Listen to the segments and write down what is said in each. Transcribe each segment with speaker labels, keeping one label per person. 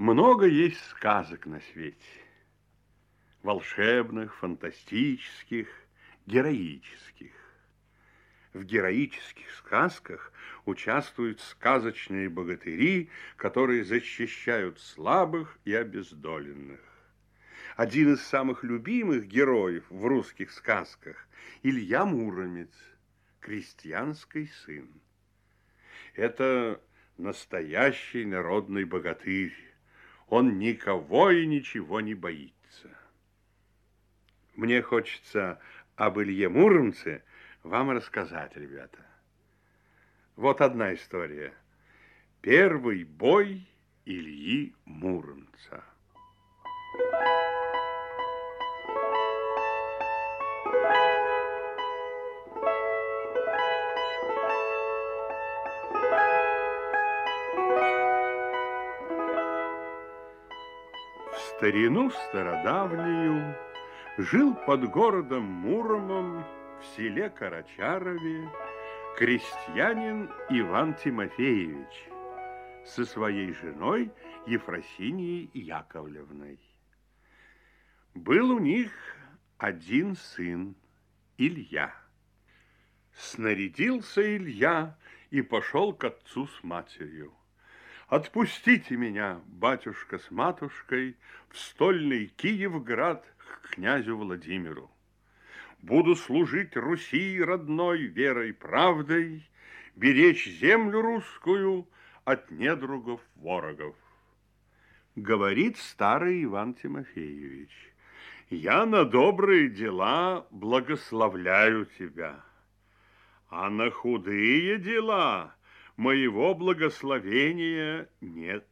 Speaker 1: Много есть сказок на свете. Волшебных, фантастических, героических. В героических сказках участвуют сказочные богатыри, которые защищают слабых и обездоленных. Один из самых любимых героев в русских сказках – Илья Муромец, крестьянский сын. Это настоящий народный богатырь. Он никого и ничего не боится. Мне хочется об Илье Муромце вам рассказать, ребята. Вот одна история. Первый бой Ильи Муромца. В старину стародавнюю жил под городом Муромом в селе Карачарове крестьянин Иван Тимофеевич со своей женой Ефросиньей Яковлевной. Был у них один сын, Илья. Снарядился Илья и пошел к отцу с матерью. «Отпустите меня, батюшка с матушкой, в стольный Киевград к князю Владимиру. Буду служить Руси родной верой, правдой, беречь землю русскую от недругов ворогов». Говорит старый Иван Тимофеевич: «Я на добрые дела благословляю тебя, а на худые дела моего благословения нет.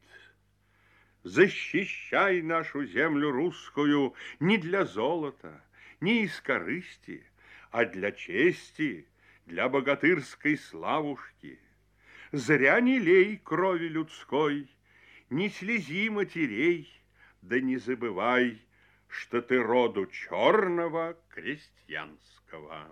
Speaker 1: Защищай нашу землю русскую не для золота, не из корысти, а для чести, для богатырской славушки. Зря не лей крови людской, не слези матерей, да не забывай, что ты роду черного крестьянского».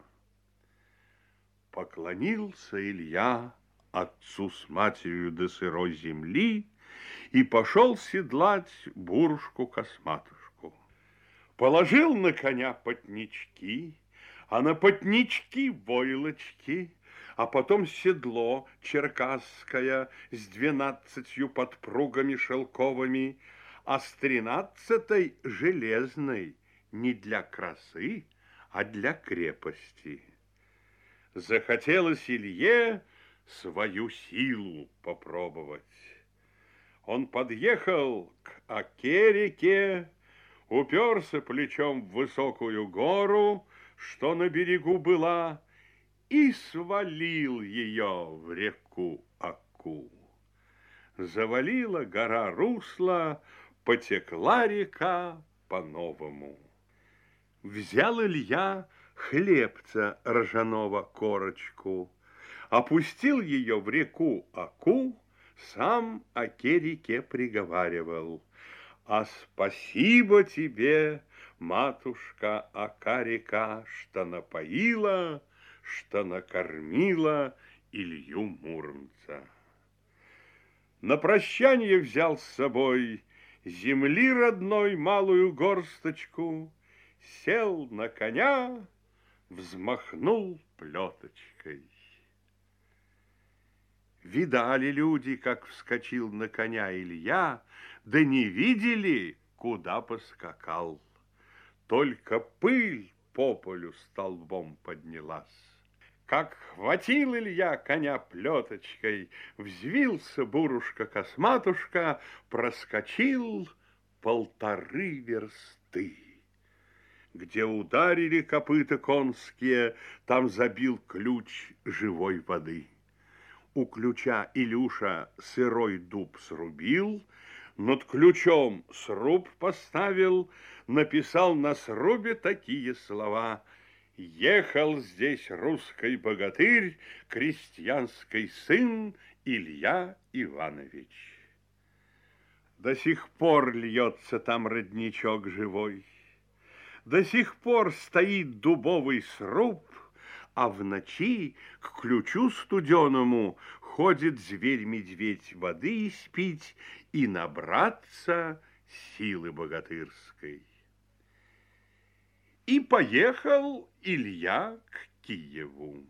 Speaker 1: Поклонился Илья отцу с матерью до сырой земли и пошел седлать Бурушку-косматушку. Положил на коня потнички, а на потнички войлочки, а потом седло черкасское с 12 подпругами шелковыми, а с 13 железной, не для красы, а для крепости. Захотелось Илье свою силу попробовать. Он подъехал к Оке-реке, уперся плечом в высокую гору, что на берегу была, и свалил ее в реку Оку. Завалила гора русло, потекла река по-новому. Взял Илья хлебца ржаного корочку, опустил ее в реку Оку, сам Оке-реке приговаривал: «А спасибо тебе, матушка Ока-река, что напоила, что накормила Илью Муромца». На прощание взял с собой земли родной малую горсточку, сел на коня, взмахнул плеточкой. Видали люди, как вскочил на коня Илья, да не видели, куда поскакал. Только пыль по полю столбом поднялась. Как хватил Илья коня плеточкой, взвился Бурушка-косматушка, проскочил 1,5 версты. Где ударили копыта конские, там забил ключ живой воды. У ключа Илюша сырой дуб срубил, над ключом сруб поставил, написал на срубе такие слова: «Ехал здесь русский богатырь, крестьянский сын Илья Иванович». До сих пор льется там родничок живой, до сих пор стоит дубовый сруб, а в ночи к ключу студеному выходит зверь-медведь воды испить и набраться силы богатырской. И поехал Илья к Киеву.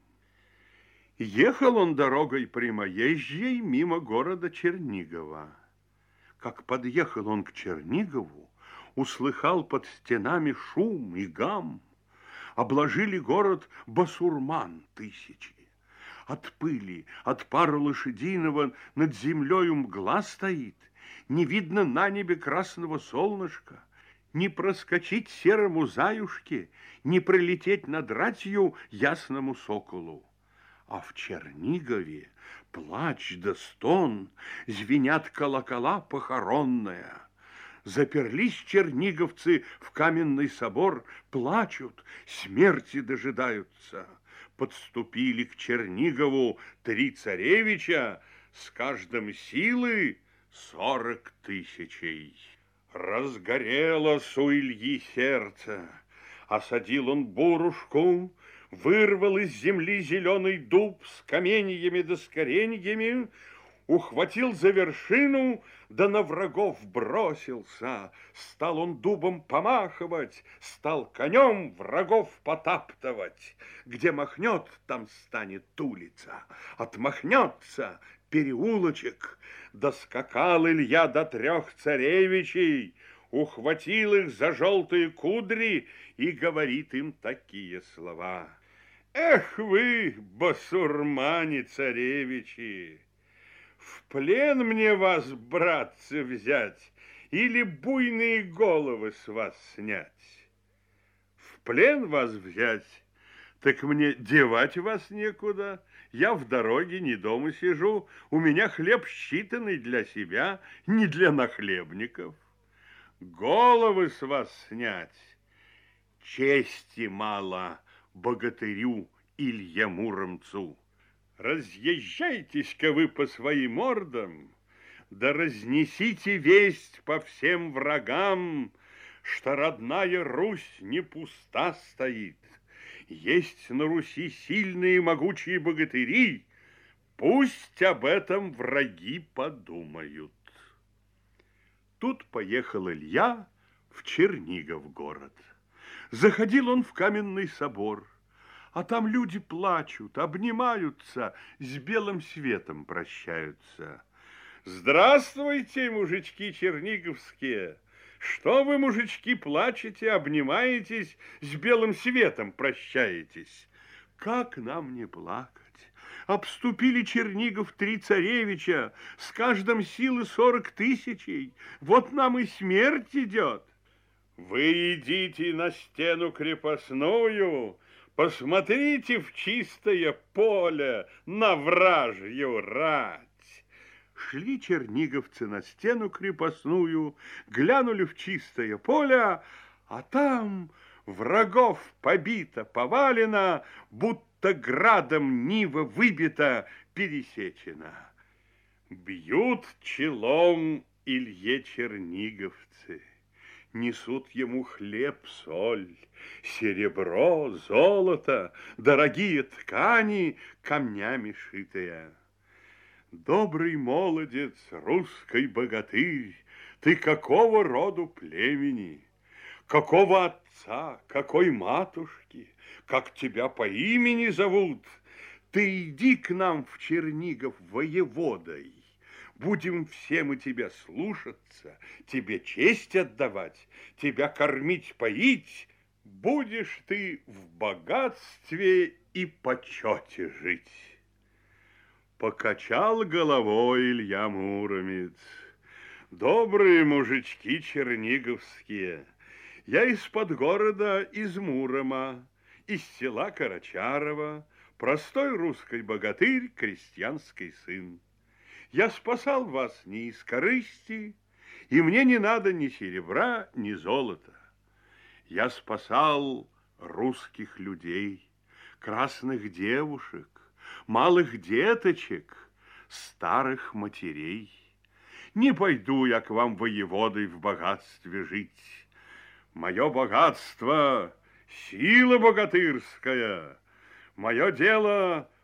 Speaker 1: Ехал он дорогой прямоезжей мимо города Чернигова. Как подъехал он к Чернигову, услыхал под стенами шум и гам. Обложили город басурман тысячи. От пыли, от пара лошадиного над землею мгла стоит, не видно на небе красного солнышка, не проскочить серому заюшке, не пролететь над ратью ясному соколу. А в Чернигове плач да стон, звенят колокола похоронная. Заперлись черниговцы в каменный собор, плачут, смерти дожидаются. Подступили к Чернигову 3 царевича, с каждым силы 40 000. Разгорелось у Ильи сердце, осадил он бурушку, вырвал из земли зеленый дуб с каменьями да с кореньями, ухватил за вершину, да на врагов бросился. Стал он дубом помахивать, стал конем врагов потаптывать. Где махнет, там станет улица, отмахнется переулочек. Доскакал Илья до 3 царевичей, ухватил их за желтые кудри и говорит им такие слова. Эх вы, басурмане царевичи! В плен мне вас, братцы, взять или буйные головы с вас снять? В плен вас взять, так мне девать вас некуда. Я в дороге, не дома сижу, у меня хлеб считанный для себя, не для нахлебников. Головы с вас снять чести мало богатырю Илье Муромцу. Разъезжайтесь-ка вы по своим мордам, да разнесите весть по всем врагам, что родная Русь не пуста стоит. Есть на Руси сильные и могучие богатыри, пусть об этом враги подумают. Тут поехал Илья в Чернигов город. Заходил он в каменный собор, а там люди плачут, обнимаются, с белым светом прощаются. Здравствуйте, мужички черниговские! Что вы, мужички, плачете, обнимаетесь, с белым светом прощаетесь? Как нам не плакать? Обступили Чернигов 3 царевича, с каждым силы 40 000. Вот нам и смерть идет. Вы идите на стену крепостную, посмотрите в чистое поле на вражью рать. Шли черниговцы на стену крепостную, глянули в чистое поле, а там врагов побито, повалено, будто градом нива выбита, пересечена. Бьют челом Илье черниговцы. Несут ему хлеб, соль, серебро, золото, дорогие ткани, камнями шитые. Добрый молодец, русский богатырь, ты какого роду племени, какого отца, какой матушки, как тебя по имени зовут? Ты иди к нам в Чернигов воеводой. Будем все мы тебя слушаться, тебе честь отдавать, тебя кормить, поить. Будешь ты в богатстве и почете жить. Покачал головой Илья Муромец. Добрые мужички черниговские, я из-под города, из Мурома, из села Карачарова, простой русский богатырь, крестьянский сын. Я спасал вас не из корысти, и мне не надо ни серебра, ни золота. Я спасал русских людей, красных девушек, малых деточек, старых матерей. Не пойду я к вам воеводой в богатстве жить. Мое богатство — сила богатырская, мое дело —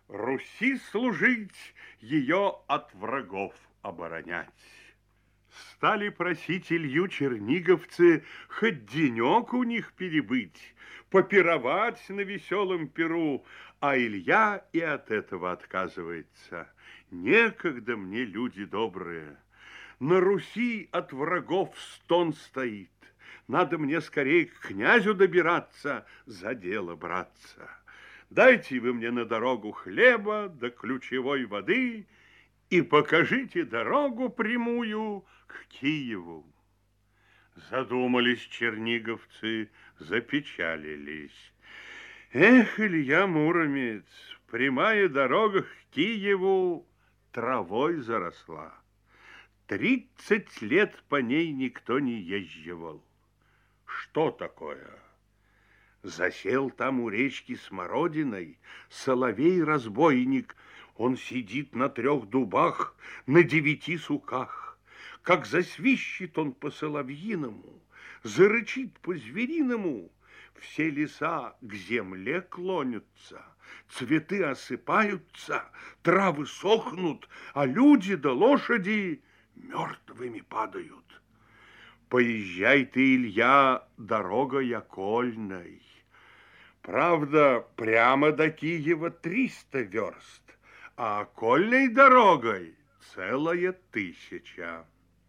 Speaker 1: Руси служить, ее от врагов оборонять. Стали просить Илью черниговцы хоть денек у них перебыть, попировать на веселом перу, а Илья и от этого отказывается. Некогда мне, люди добрые, на Руси от врагов стон стоит. Надо мне скорее к князю добираться, за дело браться. Дайте вы мне на дорогу хлеба да ключевой воды и покажите дорогу прямую к Киеву. Задумались черниговцы, запечалились. Эх, Илья Муромец, прямая дорога к Киеву травой заросла. 30 лет по ней никто не езживал. Что такое? Засел там у речки Смородиной соловей-разбойник. Он сидит на 3 дубах, на 9 суках. Как засвищет он по-соловьиному, зарычит по-звериному, все леса к земле клонятся, цветы осыпаются, травы сохнут, а люди да лошади мертвыми падают. Поезжай ты, Илья, дорогой окольной. Правда, прямо до Киева 300 верст, а окольной дорогой целая 1000.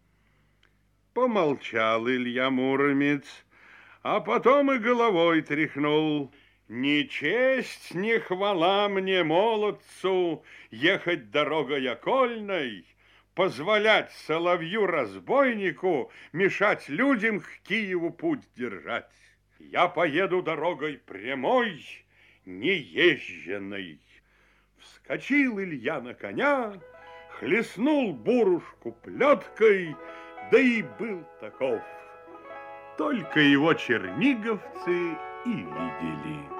Speaker 1: Помолчал Илья Муромец, а потом и головой тряхнул. Ни честь, ни хвала мне, молодцу, ехать дорогой окольной, позволять соловью-разбойнику мешать людям к Киеву путь держать. Я поеду дорогой прямой, неезженной. Вскочил Илья на коня, хлестнул бурушку плеткой, да и был таков. Только его черниговцы и видели.